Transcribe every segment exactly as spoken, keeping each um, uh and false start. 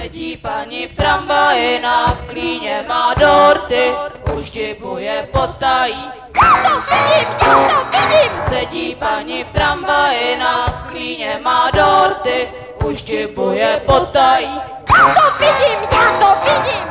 Sedí paní v tramvaji, na klíně má dorty, uštěpuje potají. Já to vidím, já to vidím! Sedí paní v tramvaji, na klíně má dorty, uštěpuje potají. Já to vidím, já to vidím!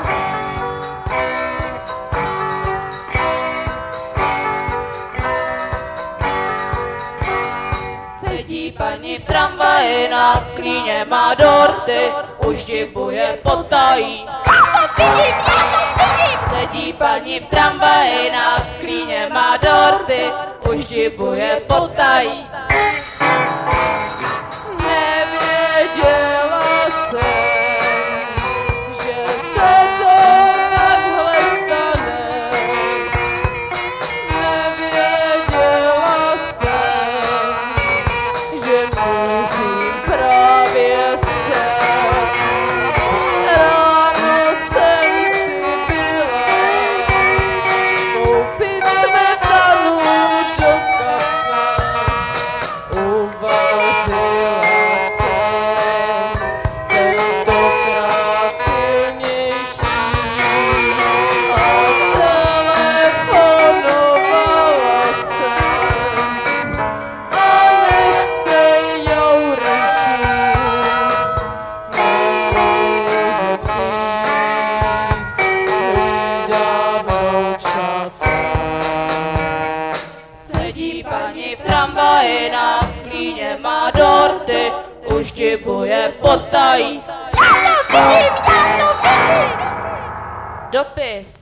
Sedí paní v tramvaji, na klíně má dorty, uštěpuje potají. Já to vidím, já to vidím! Sedí paní v tramvaji, na klíně má dorty, uštěpuje potají. Nevěděla jsem, že se to takhle stane. Nevěděla jsem, že musím právě sem. Ráno jsem si byla koupit smetanu do kafe. Uvařila jsem tentokrát silnější a telefonovala jsem. A než se jourečí, nemůže přijít, hlídá vlčata. Sedí paní v tramvaji, na klíně má dorty, uštěpuje potají. Já to vidím, já to vidím! Dopis.